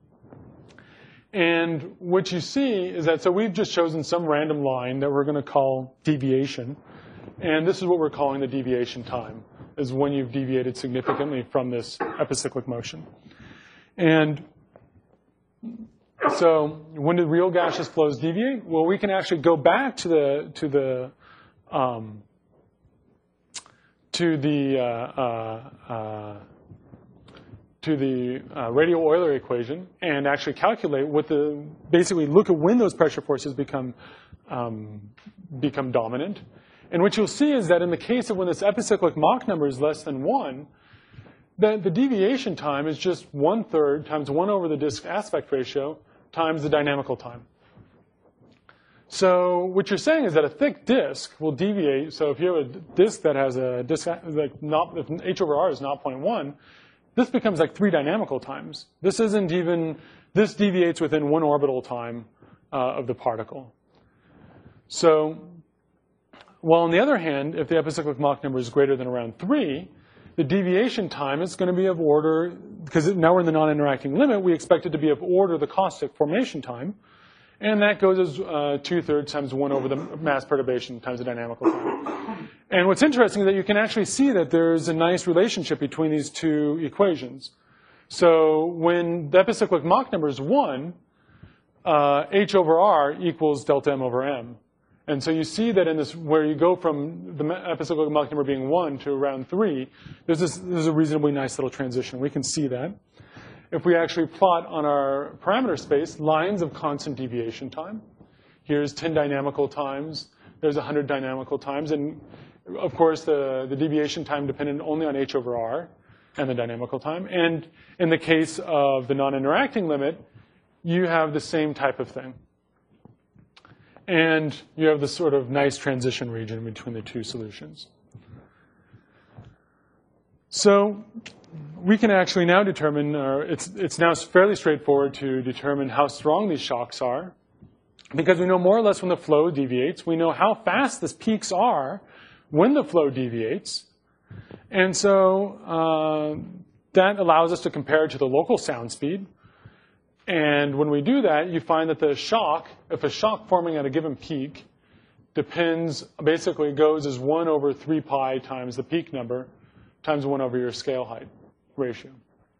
And what you see is that, so we've just chosen some random line that we're going to call deviation. And this is what we're calling the deviation time, is when you've deviated significantly from this epicyclic motion. And so when do real gaseous flows deviate? Well, we can actually go back to the radial Euler equation and actually calculate basically look at when those pressure forces become dominant. And what you'll see is that in the case of when this epicyclic Mach number is less than 1, that the deviation time is just 1/3 times 1 over the disk aspect ratio times the dynamical time. So what you're saying is that a thick disk will deviate. So if you have a disk that has a disk, like not, if h over r is 0.1, this becomes like 3 dynamical times. This isn't even, this deviates within 1 orbital time of the particle. So, while on the other hand, if the epicyclic Mach number is greater than around 3, the deviation time is going to be of order, because now we're in the non-interacting limit, we expect it to be of order the caustic formation time. And that goes as 2/3 times 1 over the mass perturbation times the dynamical time. And what's interesting is that you can actually see that there's a nice relationship between these two equations. So when the epicyclic Mach number is 1, h over r equals delta m over m. And so you see that in this, where you go from the epicyclic Mach number being 1 to around 3, there's a reasonably nice little transition. We can see that. If we actually plot on our parameter space lines of constant deviation time, here's 10 dynamical times, there's 100 dynamical times, and of course the deviation time depended only on h over r and the dynamical time. And in the case of the non-interacting limit, you have the same type of thing. And you have this sort of nice transition region between the two solutions. So we can actually now determine, or it's now fairly straightforward to determine how strong these shocks are, because we know more or less when the flow deviates. We know how fast the peaks are when the flow deviates. And so that allows us to compare it to the local sound speed. And when we do that, you find that the shock, if a shock forming at a given peak basically goes as 1 over 3 pi times the peak number times 1 over your scale height ratio.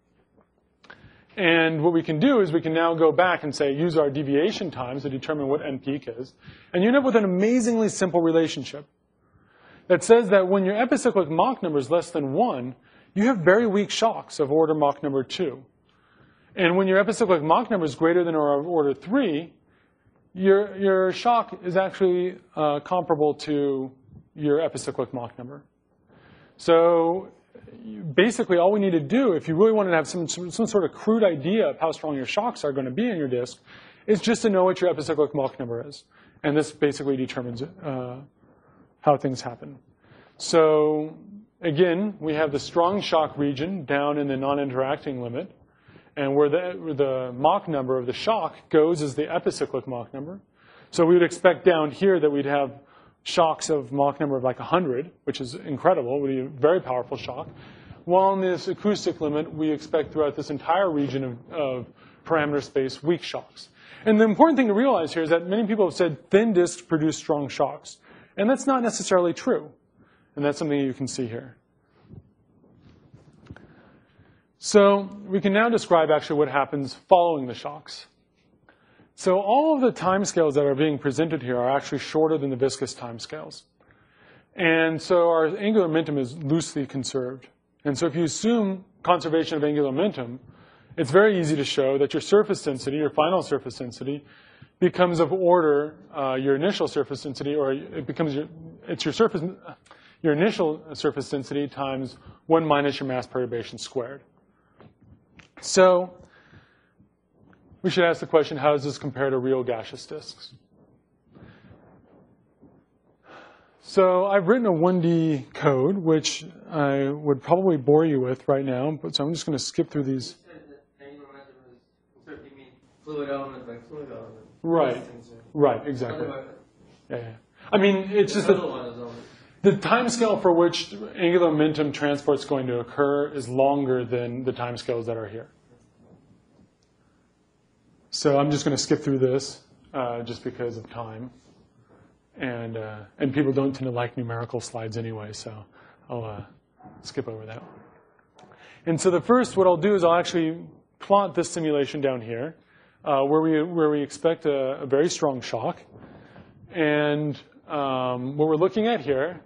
And what we can do is we can now go back and say, use our deviation times to determine what n peak is. And you end up with an amazingly simple relationship that says that when your epicyclic Mach number is less than 1, you have very weak shocks of order Mach number 2. And when your epicyclic Mach number is greater than or of order 3, your shock is actually comparable to your epicyclic Mach number. So basically all we need to do, if you really want to have some sort of crude idea of how strong your shocks are going to be in your disk, is just to know what your epicyclic Mach number is. And this basically determines how things happen. So again, we have the strong shock region down in the non-interacting limit. And where the Mach number of the shock goes is the epicyclic Mach number. So we would expect down here that we'd have shocks of Mach number of like 100, which is incredible. It would be a very powerful shock. While in this acoustic limit, we expect throughout this entire region of parameter space weak shocks. And the important thing to realize here is that many people have said thin disks produce strong shocks. And that's not necessarily true. And that's something you can see here. So we can now describe actually what happens following the shocks. So all of the timescales that are being presented here are actually shorter than the viscous timescales. And so our angular momentum is loosely conserved. And so if you assume conservation of angular momentum, it's very easy to show that your surface density, your final surface density, becomes of order your initial surface density, or it becomes your initial surface density times 1 minus your mass perturbation squared. So we should ask the question, how does this compare to real gaseous disks? So I've written a 1D code, which I would probably bore you with right now, but so I'm just going to skip through these. Angular momentum is, you mean fluid element by fluid element. Right, right, exactly. Yeah. I mean, it's just the time scale for which angular momentum transport is going to occur is longer than the time scales that are here. So I'm just going to skip through this just because of time. And people don't tend to like numerical slides anyway, so I'll skip over that. And so the first, what I'll do is I'll actually plot this simulation down here where we expect a very strong shock. And what we're looking at here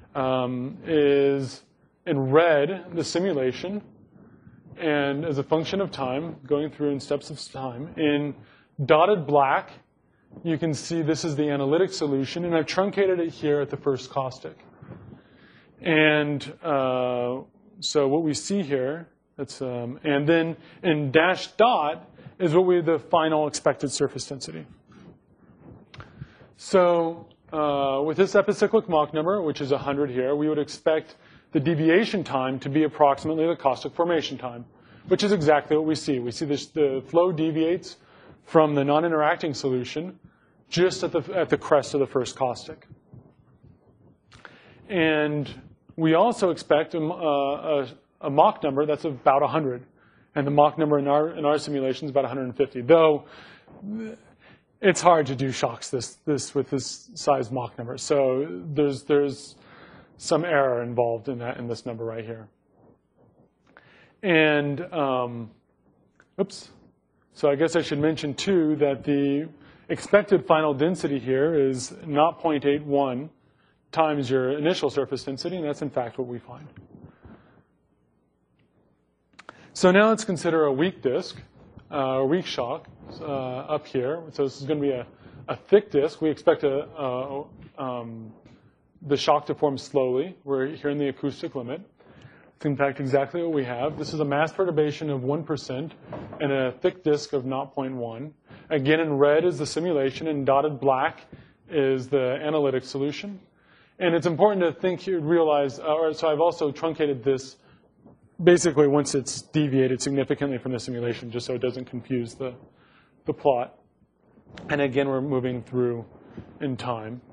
is in red the simulation, and as a function of time, going through in steps of time. In dotted black, you can see this is the analytic solution, and I've truncated it here at the first caustic. And so what we see here, and then in dashed dot is the final expected surface density. So with this epicyclic Mach number, which is 100 here, we would expect the deviation time to be approximately the caustic formation time, which is exactly what we see. We see the flow deviates from the non-interacting solution just at the crest of the first caustic. And we also expect a Mach number that's about 100. And the Mach number in our simulation is about 150, though it's hard to do shocks with this size Mach number. So there's some error involved in this number right here. And so I guess I should mention too that the expected final density here is 0.81 times your initial surface density, and that's in fact what we find. So now let's consider a weak disk, a weak shock up here. So this is going to be a thick disk. We expect the shock to form slowly. We're here in the acoustic limit. It's in fact exactly what we have. This is a mass perturbation of 1% and a thick disk of 0.1. Again, in red is the simulation, and dotted black is the analytic solution. And it's important to think here, realize, so I've also truncated this basically once it's deviated significantly from the simulation, just so it doesn't confuse the plot. And again, we're moving through in time.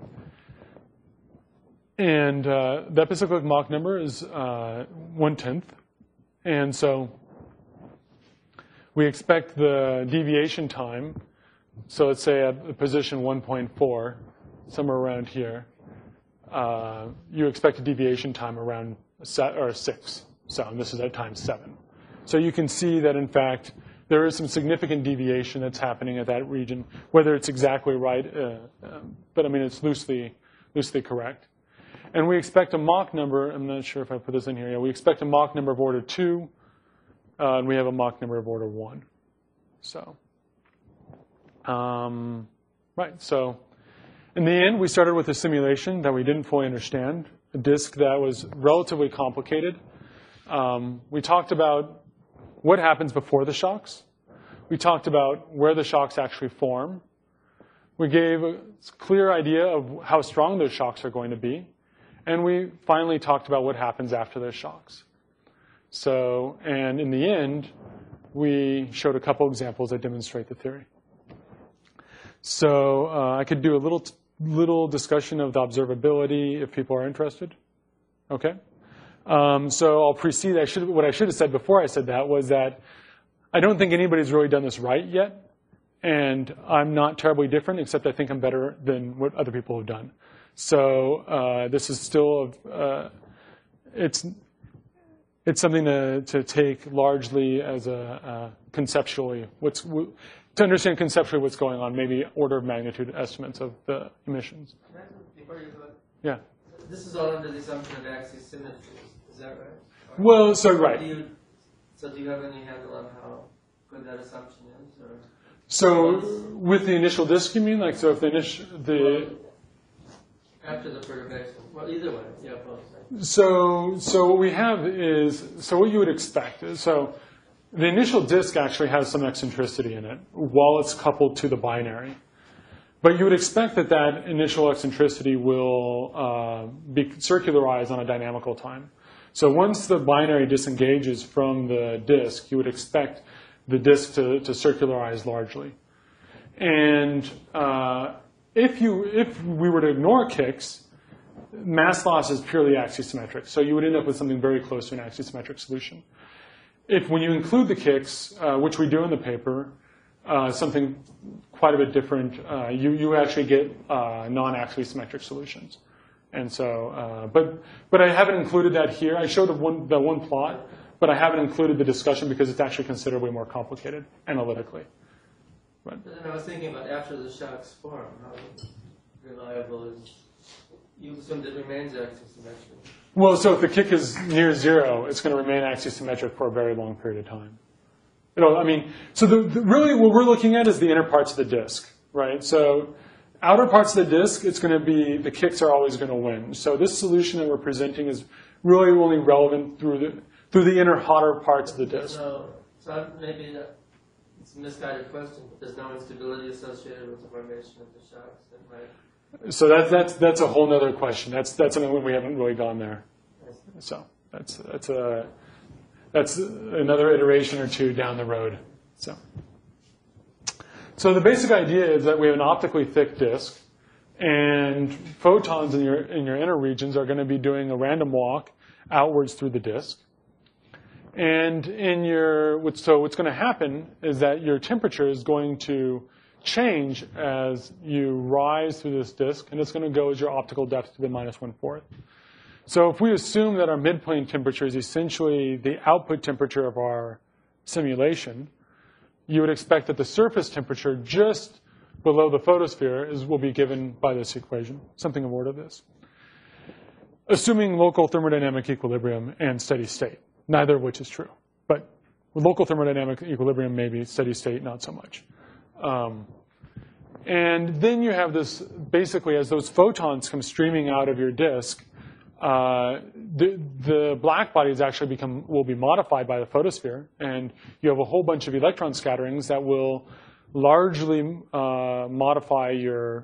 And the epicyclic Mach number is 1/10. And so we expect the deviation time, so let's say at position 1.4, somewhere around here, you expect a deviation time around 6. So and this is at time 7. So you can see that, in fact, there is some significant deviation that's happening at that region, whether it's exactly right, but I mean, it's loosely correct. And we expect a Mach number, I'm not sure if I put this in here, yeah, we expect a Mach number of order 2, and we have a Mach number of order 1. So, right, so in the end, we started with a simulation that we didn't fully understand, a disk that was relatively complicated. We talked about what happens before the shocks. We talked about where the shocks actually form. We gave a clear idea of how strong those shocks are going to be. And we finally talked about what happens after those shocks. So, and in the end, we showed a couple examples that demonstrate the theory. So I could do a little discussion of the observability if people are interested. Okay. So I'll precede. What I should have said before I said that was that I don't think anybody's really done this right yet, and I'm not terribly different, except I think I'm better than what other people have done. So this is still it's something to take largely as a conceptually to understand conceptually what's going on, maybe order of magnitude estimates of the emissions. Before you go, yeah. This is all under the assumption of axis symmetry. Is that right? Well, so right. So do you have any handle on how good that assumption is? Or? So with the initial disk, you mean? Like, so if after the perturbation. Well, either way. Yeah, both. So what we have is, so what you would expect is, so the initial disk actually has some eccentricity in it while it's coupled to the binary. But you would expect that initial eccentricity will be circularized on a dynamical time. So once the binary disengages from the disk, you would expect the disk to circularize largely. And if we were to ignore kicks, mass loss is purely axisymmetric. So you would end up with something very close to an axisymmetric solution. When you include the kicks, which we do in the paper, something quite a bit different, you actually get non-axially symmetric solutions. And so, but I haven't included that here. I showed the one plot, but I haven't included the discussion because it's actually considerably more complicated analytically. But then I was thinking about after the shocks form, how reliable is, you assume that remains axisymmetric. Well, so if the kick is near 0, it's going to remain axisymmetric for a very long period of time. So really what we're looking at is the inner parts of the disk, right? So outer parts of the disk, it's going to be, the kicks are always going to win. So this solution that we're presenting is really only relevant through through the inner hotter parts of the disk. So maybe it's a misguided question, but there's no instability associated with the formation of the shocks that might... So that's a whole other question. That's something we haven't really gone there. So that's another iteration or two down the road. So the basic idea is that we have an optically thick disk, and photons in your inner regions are going to be doing a random walk outwards through the disk. And so what's going to happen is that your temperature is going to change as you rise through this disk, and it's going to go as your optical depth to the -1/4. So if we assume that our midplane temperature is essentially the output temperature of our simulation, you would expect that the surface temperature just below the photosphere will be given by this equation, something of order of this. Assuming local thermodynamic equilibrium and steady state, neither of which is true. But with local thermodynamic equilibrium, maybe steady state, not so much. And then you have this, basically, as those photons come streaming out of your disk, the black bodies actually will be modified by the photosphere, and you have a whole bunch of electron scatterings that will largely modify your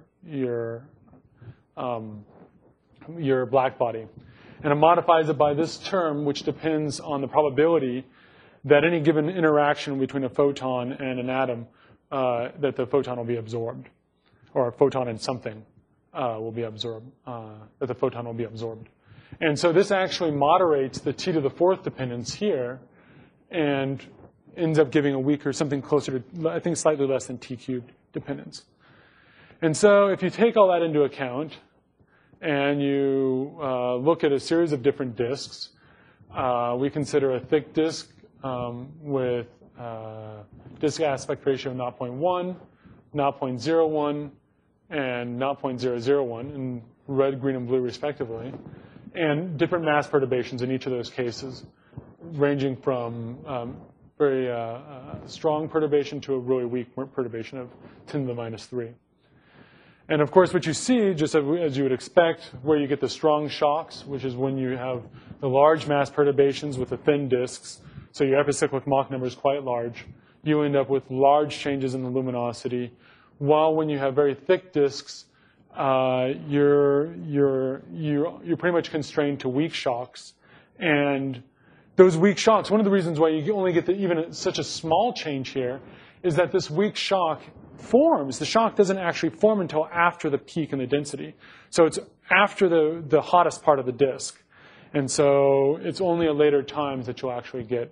black body. And it modifies it by this term, which depends on the probability that any given interaction between a photon and an atom, that the photon will be absorbed, or a photon and something will be absorbed, that the photon will be absorbed. And so this actually moderates the t to the 4th dependence here, and ends up giving a weaker, something closer to, I think, slightly less than t cubed dependence. And so if you take all that into account, and you look at a series of different disks, we consider a thick disk with disk aspect ratio of 0.1, 0.01, and 0.001 in red, green, and blue respectively, and different mass perturbations in each of those cases, ranging from very strong perturbation to a really weak perturbation of 10 to the -3. And of course, what you see, just as you would expect, where you get the strong shocks, which is when you have the large mass perturbations with the thin disks, so your epicyclic Mach number is quite large, you end up with large changes in the luminosity, while when you have very thick disks, you're pretty much constrained to weak shocks. And those weak shocks, one of the reasons why you only get even such a small change here is that this weak shock forms. The shock doesn't actually form until after the peak in the density. So it's after the hottest part of the disk. And so it's only at later times that you'll actually get,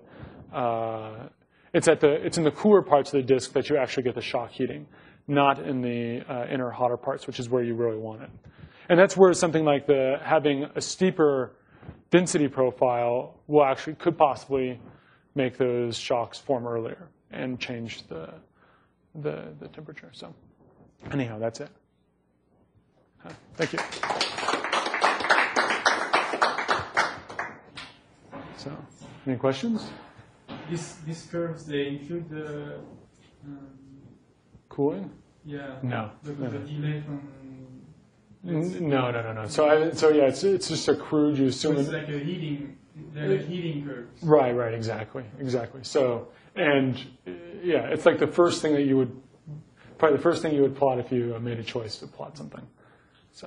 it's in the cooler parts of the disk that you actually get the shock heating, not in the inner hotter parts, which is where you really want it. And that's where something like having a steeper density profile could possibly make those shocks form earlier and change the temperature. So anyhow, that's it. Thank you. So, any questions? These curves, they include the cooling? Yeah. No. The delay from. No. So yeah, it's just a crude. You assume it's like a heating. They're like heating curves. Right. Exactly. So, and yeah, it's like the first thing that you would plot if you made a choice to plot something. So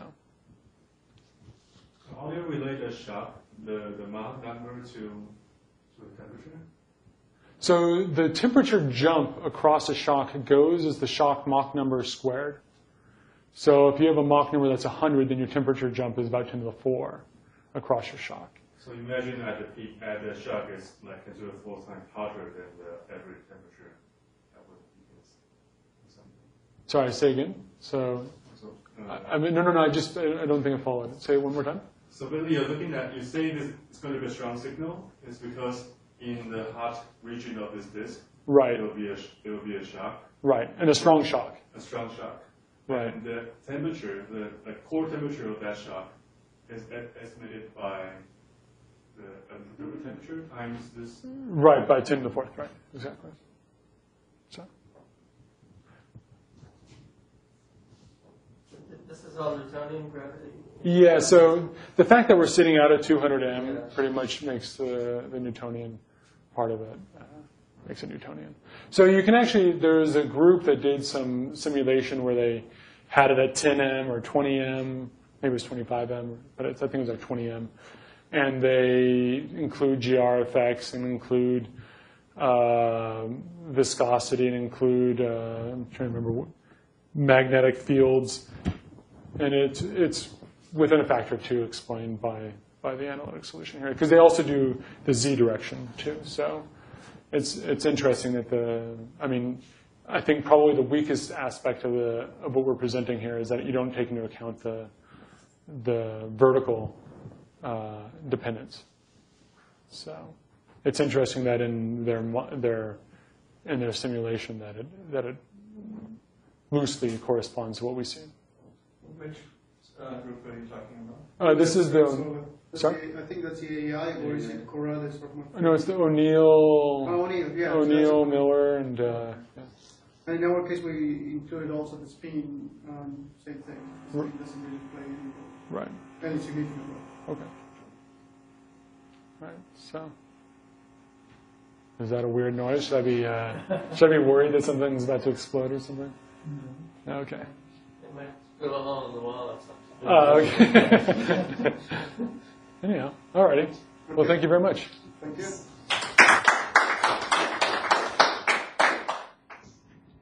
how do you relate a shock, the Mach number to the temperature? So the temperature jump across a shock goes as the shock Mach number squared. So if you have a Mach number that's 100, then your temperature jump is about 10 to the 4 across your shock. So imagine at the peak, the shock is like 10 to the 4 times hotter than the average temperature at what the peak is. Sorry, say again. So I mean, no. I don't think I followed. Say it one more time. So basically, you're looking at, you say this it's going to be a strong signal. It's because in the hot region of this disk, right, there will be a shock. Right, and a strong shock. A strong shock. Right. And the temperature, the core temperature of that shock, is estimated by the temperature times this. Right, by 10 to the 4th. Right, exactly. So. This is all Newtonian gravity. Yeah, so the fact that we're sitting out at 200 M pretty much makes the Newtonian part of it, makes it Newtonian. So you can actually, there's a group that did some simulation where they had it at 10 M or 20 M, maybe it was 25 M, but I think it was like 20 M. And they include GR effects and include viscosity and include, I'm trying to remember, magnetic fields. And it's within a factor of 2 explained by the analytic solution here. Because they also do the Z direction too. So it's interesting that I think probably the weakest aspect of what we're presenting here is that you don't take into account the vertical dependence. So it's interesting that in their simulation that it loosely corresponds to what we see. Which group are you talking about? This is the. Sorry? I think that's the AI, or is it Corrales? No, it's the O'Neill. O'Neill, Miller, and. Yeah. And in our case, we included also the spin, same thing. The spin doesn't really play any significant role. Okay. Right. So, is that a weird noise? Should I be worried that something's about to explode or something? No. Okay. It might fill a hole in the wall or something. Okay. Anyhow, alrighty. Well, thank you very much. Thank you.